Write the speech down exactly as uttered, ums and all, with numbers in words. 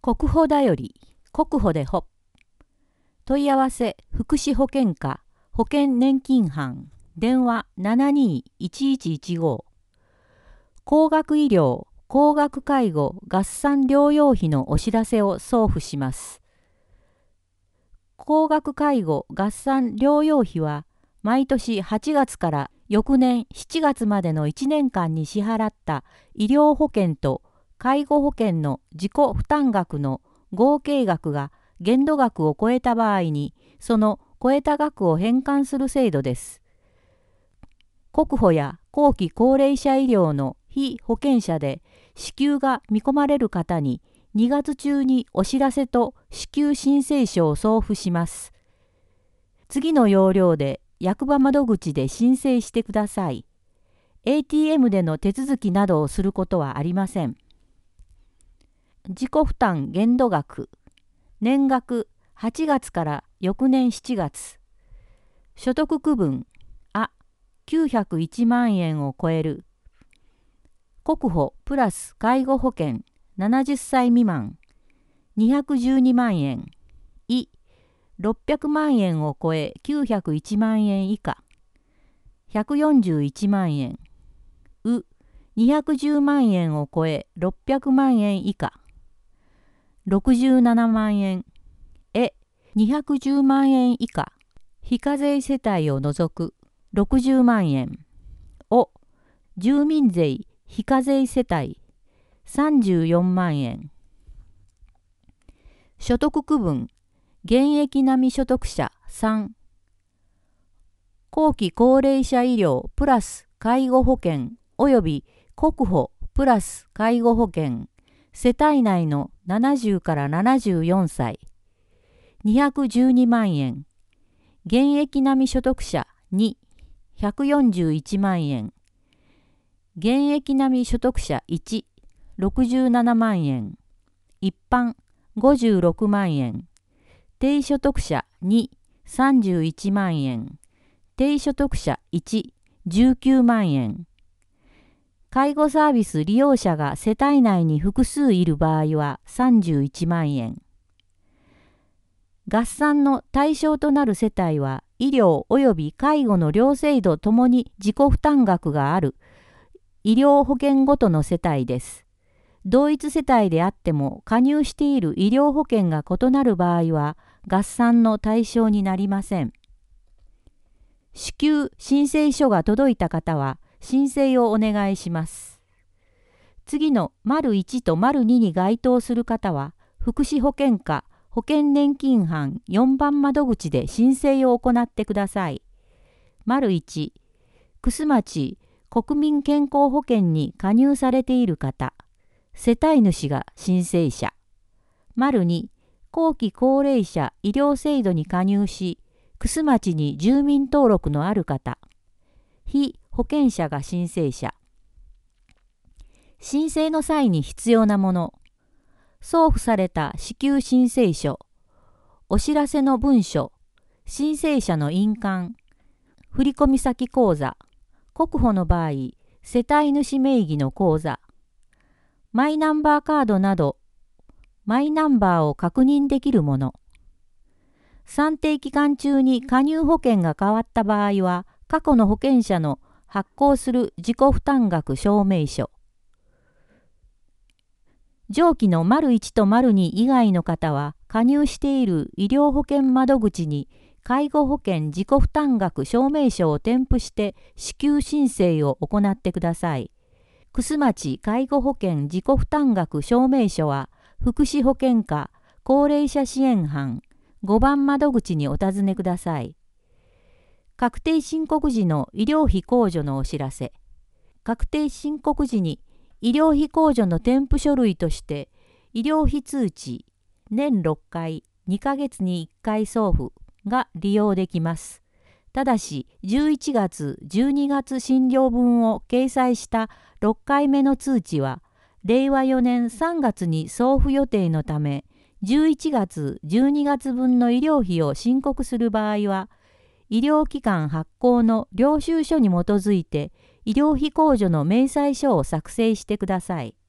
国保だより、国保でほ。問い合わせ、福祉保険課、保険年金班、電話ななにーいちいちいちご。高額医療、高額介護、合算療養費のお知らせを送付します。高額介護、合算療養費は、毎年はちがつから翌年しちがつまでのいちねんかんに支払った医療保険と介護保険の自己負担額の合計額が限度額を超えた場合に、その超えた額を返還する制度です。国保や後期高齢者医療の被保険者で支給が見込まれる方ににがつ中にお知らせと支給申請書を送付します。次の要領で役場窓口で申請してください。エーティーエム での手続きなどをすることはありません。自己負担限度額、年額はちがつから翌年しちがつ、所得区分、あ、きゅうひゃくいちまんえんを超える、国保プラス介護保険ななじゅっさい未満、にひゃくじゅうにまんえん、い、ろっぴゃくまんえんを超えきゅうひゃくいちまんえん以下、ひゃくよんじゅういちまんえん、う、にひゃくじゅうまんえんを超えろっぴゃくまんえん以下、ろくじゅうななまんえん、え、にひゃくじゅうまんえん以下、非課税世帯を除くろくじゅうまんえん、お、住民税非課税世帯さんじゅうよんまんえん、所得区分、現役並み所得者さん、後期高齢者医療プラス介護保険及び国保プラス介護保険、世帯内のななじゅうからななじゅうよんさい、にひゃくじゅうにまんえん、現役並み所得者に、ひゃくよんじゅういちまんえん、現役並み所得者いち、ろくじゅうななまんえん、一般ごじゅうろくまんえん、低所得者に、さんじゅういちまんえん、低所得者いち、じゅうきゅうまんえん。介護サービス利用者が世帯内に複数いる場合はさんじゅういちまんえん。合算の対象となる世帯は医療及び介護の両制度ともに自己負担額がある医療保険ごとの世帯です。同一世帯であっても加入している医療保険が異なる場合は合算の対象になりません。支給申請書が届いた方は申請をお願いします。次の丸いちと丸にに該当する方は福祉保険課保険年金班よんばん窓口で申請を行ってください。丸いち、楠町国民健康保険に加入されている方、世帯主が申請者。丸に、後期高齢者医療制度に加入し、楠町に住民登録のある方、被保険者が申請者。申請の際に必要なもの、送付された支給申請書、お知らせの文書、申請者の印鑑、振込先口座、国保の場合、世帯主名義の口座、マイナンバーカードなど、マイナンバーを確認できるもの。算定期間中に加入保険が変わった場合は、過去の保険者の発行する自己負担額証明書。上記の丸いちと丸に以外の方は、加入している医療保険窓口に介護保険自己負担額証明書を添付して支給申請を行ってください。楠町介護保険自己負担額証明書は、福祉保険課高齢者支援班ごばん窓口にお尋ねください。確定申告時の医療費控除のお知らせ。確定申告時に医療費控除の添付書類として、医療費通知、年ろっかい、にかげつにいっかい送付が利用できます。ただし、じゅういちがつ、じゅうにがつ診療分を掲載したろっかいめの通知は、れいわよねんさんがつに送付予定のため、じゅういちがつ、じゅうにがつ分の医療費を申告する場合は、医療機関発行の領収書に基づいて、医療費控除の明細書を作成してください。